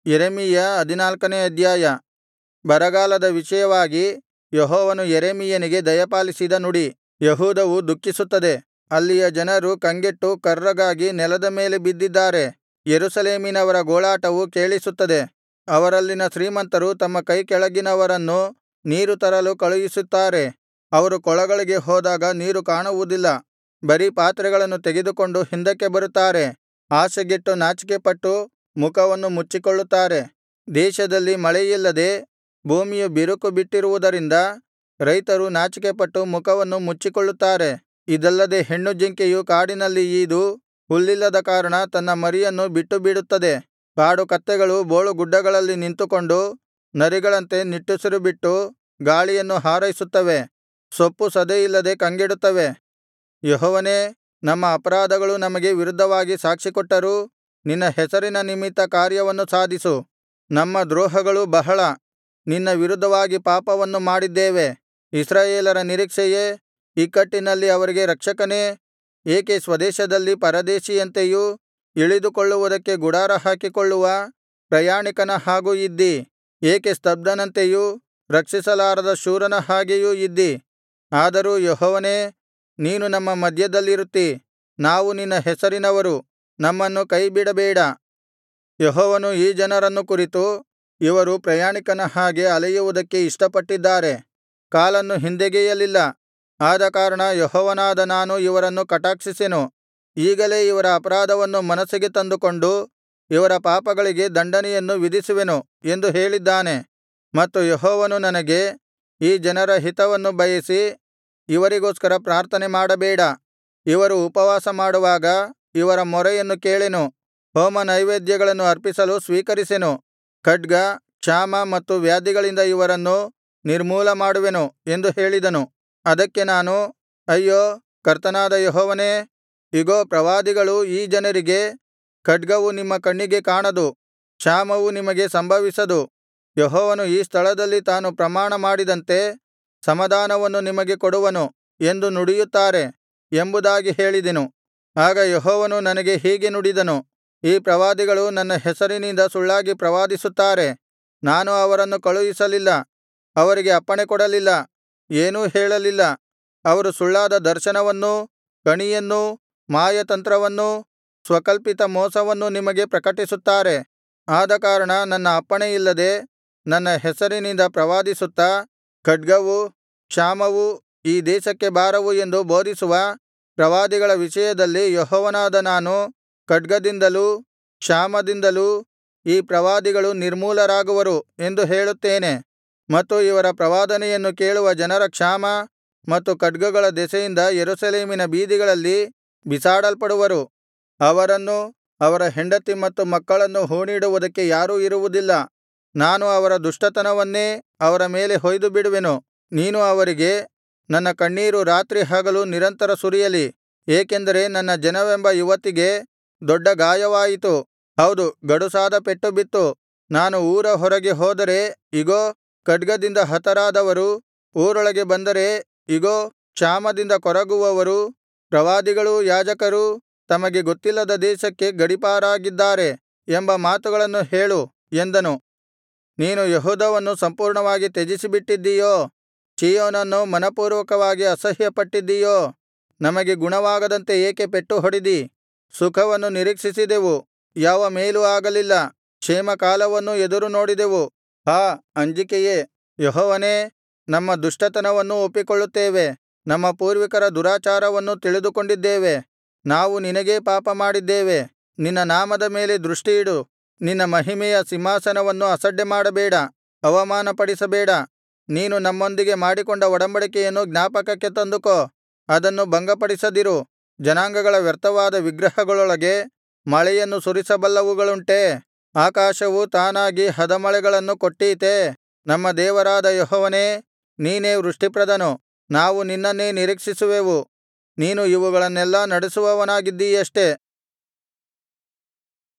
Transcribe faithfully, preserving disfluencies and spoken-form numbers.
ಯೆರೆಮೀಯ ಹದಿನಾಲ್ಕನೇ ಅಧ್ಯಾಯ. ಬರಗಾಲದ ವಿಷಯವಾಗಿ ಯೆಹೋವನು ಯೆರೆಮೀಯನಿಗೆ ದಯಪಾಲಿಸಿದ ನುಡಿ. ಯೆಹೂದವು ದುಃಖಿಸುತ್ತದೆ, ಅಲ್ಲಿಯ ಜನರು ಕಂಗೆಟ್ಟು ಕರ್ರಗಾಗಿ ನೆಲದ ಮೇಲೆ ಬಿದ್ದಿದ್ದಾರೆ. ಯೆರೂಸಲೇಮಿನವರ ಗೋಳಾಟವು ಕೇಳಿಸುತ್ತದೆ. ಅವರಲ್ಲಿನ ಶ್ರೀಮಂತರು ತಮ್ಮ ಕೈಕೆಳಗಿನವರನ್ನು ನೀರು ತರಲು ಕಳುಹಿಸುತ್ತಾರೆ. ಅವರು ಕೊಳಗಳಿಗೆ ಹೋದಾಗ ನೀರು ಕಾಣುವುದಿಲ್ಲ, ಬರೀ ಪಾತ್ರೆಗಳನ್ನು ತೆಗೆದುಕೊಂಡು ಹಿಂದಕ್ಕೆ ಬರುತ್ತಾರೆ. ಆಶೆಗೆಟ್ಟು ನಾಚಿಕೆಪಟ್ಟು ಮುಖವನ್ನು ಮುಚ್ಚಿಕೊಳ್ಳುತ್ತಾರೆ. ದೇಶದಲ್ಲಿ ಮಳೆಯಿಲ್ಲದೆ ಭೂಮಿಯು ಬಿರುಕು ಬಿಟ್ಟಿರುವುದರಿಂದ ರೈತರು ನಾಚಿಕೆಪಟ್ಟು ಮುಖವನ್ನು ಮುಚ್ಚಿಕೊಳ್ಳುತ್ತಾರೆ. ಇದಲ್ಲದೆ ಹೆಣ್ಣು ಜಿಂಕೆಯು ಕಾಡಿನಲ್ಲಿ ಈದು ಹುಲ್ಲಿಲ್ಲದ ಕಾರಣ ತನ್ನ ಮರಿಯನ್ನು ಬಿಟ್ಟುಬಿಡುತ್ತದೆ. ಕಾಡು ಕತ್ತೆಗಳು ಬೋಳುಗುಡ್ಡಗಳಲ್ಲಿ ನಿಂತುಕೊಂಡು ನರಿಗಳಂತೆ ನಿಟ್ಟುಸಿರು ಬಿಟ್ಟು ಗಾಳಿಯನ್ನು ಹಾರೈಸುತ್ತವೆ, ಸೊಪ್ಪು ಸದೆಯಿಲ್ಲದೆ ಕಂಗೆಡುತ್ತವೆ. ಯೆಹೋವನೇ, ನಮ್ಮ ಅಪರಾಧಗಳು ನಮಗೆ ವಿರುದ್ಧವಾಗಿ ಸಾಕ್ಷಿಕೊಟ್ಟರೂ ನಿನ್ನ ಹೆಸರಿನ ನಿಮಿತ್ತ ಕಾರ್ಯವನ್ನು ಸಾಧಿಸು. ನಮ್ಮ ದ್ರೋಹಗಳು ಬಹಳ, ನಿನ್ನ ವಿರುದ್ಧವಾಗಿ ಪಾಪವನ್ನು ಮಾಡಿದ್ದೇವೆ. ಇಸ್ರಾಯೇಲರ ನಿರೀಕ್ಷೆಯೇ, ಇಕ್ಕಟ್ಟಿನಲ್ಲಿ ಅವರಿಗೆ ರಕ್ಷಕನೇ, ಏಕೆ ಸ್ವದೇಶದಲ್ಲಿ ಪರದೇಶಿಯಂತೆಯೂ ಇಳಿದುಕೊಳ್ಳುವುದಕ್ಕೆ ಗುಡಾರ ಹಾಕಿಕೊಳ್ಳುವ ಪ್ರಯಾಣಿಕನ ಹಾಗೂ ಇದ್ದೀ? ಏಕೆ ಸ್ತಬ್ಧನಂತೆಯೂ ರಕ್ಷಿಸಲಾರದ ಶೂರನ ಹಾಗೆಯೂ ಇದ್ದೀ? ಆದರೂ ಯೆಹೋವನೇ, ನೀನು ನಮ್ಮ ಮಧ್ಯದಲ್ಲಿರುತ್ತೀ, ನಾವು ನಿನ್ನ ಹೆಸರಿನವರು, ನಮ್ಮನ್ನು ಕೈಬಿಡಬೇಡ. ಯೆಹೋವನು ಈ ಜನರನ್ನು ಕುರಿತು, ಇವರು ಪ್ರಯಾಣಿಕನ ಹಾಗೆ ಅಲೆಯುವುದಕ್ಕೆ ಇಷ್ಟಪಟ್ಟಿದ್ದಾರೆ, ಕಾಲನ್ನು ಹಿಂದೆಗೆಯಲಿಲ್ಲ. ಆದಕಾರಣ ಯೆಹೋವನಾದ ನಾನು ಇವರನ್ನು ಕಟಾಕ್ಷಿಸೆನು. ಈಗಲೇ ಇವರ ಅಪರಾಧವನ್ನು ಮನಸ್ಸಿಗೆ ತಂದುಕೊಂಡು ಇವರ ಪಾಪಗಳಿಗೆ ದಂಡನೆಯನ್ನು ವಿಧಿಸುವೆನು ಎಂದು ಹೇಳಿದ್ದಾನೆ. ಮತ್ತು ಯೆಹೋವನು ನನಗೆ, ಈ ಜನರ ಹಿತವನ್ನು ಬಯಸಿ ಇವರಿಗೋಸ್ಕರ ಪ್ರಾರ್ಥನೆ ಮಾಡಬೇಡ. ಇವರು ಉಪವಾಸ ಮಾಡುವಾಗ ಇವರ ಮೊರೆಯನ್ನು ಕೇಳೆನು, ಹೋಮನೈವೇದ್ಯಗಳನ್ನು ಅರ್ಪಿಸಲು ಸ್ವೀಕರಿಸೆನು. ಖಡ್ಗ, ಕ್ಷಾಮ ಮತ್ತು ವ್ಯಾಧಿಗಳಿಂದ ಇವರನ್ನು ನಿರ್ಮೂಲಮಾಡುವೆನು ಎಂದು ಹೇಳಿದನು. ಅದಕ್ಕೆ ನಾನು, ಅಯ್ಯೋ, ಕರ್ತನಾದ ಯೆಹೋವನೇ, ಇಗೋ, ಪ್ರವಾದಿಗಳು ಈ ಜನರಿಗೆ, ಖಡ್ಗವು ನಿಮ್ಮ ಕಣ್ಣಿಗೆ ಕಾಣದು, ಕ್ಷಾಮವು ನಿಮಗೆ ಸಂಭವಿಸದು, ಯೆಹೋವನು ಈ ಸ್ಥಳದಲ್ಲಿ ತಾನು ಪ್ರಮಾಣ ಮಾಡಿದಂತೆ ಸಮಾಧಾನವನ್ನು ನಿಮಗೆ ಕೊಡುವನು ಎಂದು ನುಡಿಯುತ್ತಾರೆ ಎಂಬುದಾಗಿ ಹೇಳಿದೆನು. ಆಗ ಯೆಹೋವನು ನನಗೆ ಹೀಗೆ ನುಡಿದನು, ಈ ಪ್ರವಾದಿಗಳು ನನ್ನ ಹೆಸರಿನಿಂದ ಸುಳ್ಳಾಗಿ ಪ್ರವಾದಿಸುತ್ತಾರೆ. ನಾನು ಅವರನ್ನು ಕಳುಹಿಸಲಿಲ್ಲ, ಅವರಿಗೆ ಅಪ್ಪಣೆ ಕೊಡಲಿಲ್ಲ, ಏನೂ ಹೇಳಲಿಲ್ಲ. ಅವರು ಸುಳ್ಳಾದ ದರ್ಶನವನ್ನೂ ಕಣಿಯನ್ನೂ ಮಾಯತಂತ್ರವನ್ನೂ ಸ್ವಕಲ್ಪಿತ ಮೋಸವನ್ನೂ ನಿಮಗೆ ಪ್ರಕಟಿಸುತ್ತಾರೆ. ಆದಕಾರಣ ನನ್ನ ಅಪ್ಪಣೆಯಿಲ್ಲದೆ ನನ್ನ ಹೆಸರಿನಿಂದ ಪ್ರವಾದಿಸುತ್ತಾ, ಖಡ್ಗವು ಕ್ಷಾಮವು ಈ ದೇಶಕ್ಕೆ ಬಾರವು ಎಂದು ಬೋಧಿಸುವ ಪ್ರವಾದಿಗಳ ವಿಷಯದಲ್ಲಿ ಯೆಹೋವನಾದ ನಾನು ಖಡ್ಗದಿಂದಲೂ ಕ್ಷಾಮದಿಂದಲೂ ಈ ಪ್ರವಾದಿಗಳು ನಿರ್ಮೂಲರಾಗುವರು ಎಂದು ಹೇಳುತ್ತೇನೆ. ಮತ್ತು ಇವರ ಪ್ರವಾದನೆಯನ್ನು ಕೇಳುವ ಜನರ ಕ್ಷಾಮ ಮತ್ತು ಖಡ್ಗಗಳ ದೆಸೆಯಿಂದ ಯೆರೂಸಲೇಮಿನ ಬೀದಿಗಳಲ್ಲಿ ಬಿಸಾಡಲ್ಪಡುವರು. ಅವರನ್ನೂ ಅವರ ಹೆಂಡತಿ ಮತ್ತು ಮಕ್ಕಳನ್ನು ಹೂಣಿಡುವುದಕ್ಕೆ ಯಾರೂ ಇರುವುದಿಲ್ಲ. ನಾನು ಅವರ ದುಷ್ಟತನವನ್ನೇ ಅವರ ಮೇಲೆ ಹೊಯ್ದು ಬಿಡುವೆನು. ನೀನು ಅವರಿಗೆ, ನನ್ನ ಕಣ್ಣೀರು ರಾತ್ರಿ ಹಗಲು ನಿರಂತರ ಸುರಿಯಲಿ, ಏಕೆಂದರೆ ನನ್ನ ಜನವೆಂಬ ಯುವತಿಗೆ ದೊಡ್ಡ ಗಾಯವಾಯಿತು, ಹೌದು, ಗಡುಸಾದ ಪೆಟ್ಟು ಬಿತ್ತು. ನಾನು ಊರ ಹೊರಗೆ ಹೋದರೆ, ಇಗೋ, ಖಡ್ಗದಿಂದ ಹತರಾದವರು, ಊರೊಳಗೆ ಬಂದರೆ, ಇಗೋ, ಕ್ಷಾಮದಿಂದ ಕೊರಗುವವರು, ಪ್ರವಾದಿಗಳೂ ಯಾಜಕರೂ ತಮಗೆ ಗೊತ್ತಿಲ್ಲದ ದೇಶಕ್ಕೆ ಗಡೀಪಾರಾಗಿದ್ದಾರೆ ಎಂಬ ಮಾತುಗಳನ್ನು ಹೇಳು ಎಂದನು. ನೀನು ಯೆಹೂದವನ್ನು ಸಂಪೂರ್ಣವಾಗಿ ತ್ಯಜಿಸಿಬಿಟ್ಟಿದ್ದೀಯೋ? ಚೀಯೋನನ್ನು ಮನಃಪೂರ್ವಕವಾಗಿ ಅಸಹ್ಯಪಟ್ಟಿದ್ದೀಯೋ? ನಮಗೆ ಗುಣವಾಗದಂತೆ ಏಕೆ ಪೆಟ್ಟು ಹೊಡೆದಿ? ಸುಖವನ್ನು ನಿರೀಕ್ಷಿಸಿದೆವು, ಯಾವ ಮೇಲೂ ಆಗಲಿಲ್ಲ. ಕ್ಷೇಮಕಾಲವನ್ನು ಎದುರು ನೋಡಿದೆವು, ಹಾ ಅಂಜಿಕೆಯೇ. ಯೆಹೋವನೇ, ನಮ್ಮ ದುಷ್ಟತನವನ್ನು ಒಪ್ಪಿಕೊಳ್ಳುತ್ತೇವೆ, ನಮ್ಮ ಪೂರ್ವಿಕರ ದುರಾಚಾರವನ್ನು ತಿಳಿದುಕೊಂಡಿದ್ದೇವೆ. ನಾವು ನಿನಗೇ ಪಾಪ ಮಾಡಿದ್ದೇವೆ. ನಿನ್ನ ನಾಮದ ಮೇಲೆ ದೃಷ್ಟಿಯಿಡು. ನಿನ್ನ ಮಹಿಮೆಯ ಸಿಂಹಾಸನವನ್ನು ಅಸಡ್ಡೆ ಮಾಡಬೇಡ, ಅವಮಾನಪಡಿಸಬೇಡ. ನೀನು ನಮ್ಮೊಂದಿಗೆ ಮಾಡಿಕೊಂಡ ಒಡಂಬಡಿಕೆಯನ್ನು ಜ್ಞಾಪಕಕ್ಕೆ ತಂದುಕೋ, ಅದನ್ನು ಭಂಗಪಡಿಸದಿರು. ಜನಾಂಗಗಳ ವ್ಯರ್ಥವಾದ ವಿಗ್ರಹಗಳೊಳಗೆ ಮಳೆಯನ್ನು ಸುರಿಸಬಲ್ಲವುಗಳುಂಟೇ? ಆಕಾಶವು ತಾನಾಗಿ ಹದಮಳೆಗಳನ್ನು ಕೊಟ್ಟೀತೇ? ನಮ್ಮ ದೇವರಾದ ಯೆಹೋವನೇ, ನೀನೇ ವೃಷ್ಟಿಪ್ರದನು, ನಾವು ನಿನ್ನನ್ನೇ ನಿರೀಕ್ಷಿಸುವೆವು. ನೀನು ಇವುಗಳನ್ನೆಲ್ಲಾ ನಡೆಸುವವನಾಗಿದ್ದೀಯಷ್ಟೆ.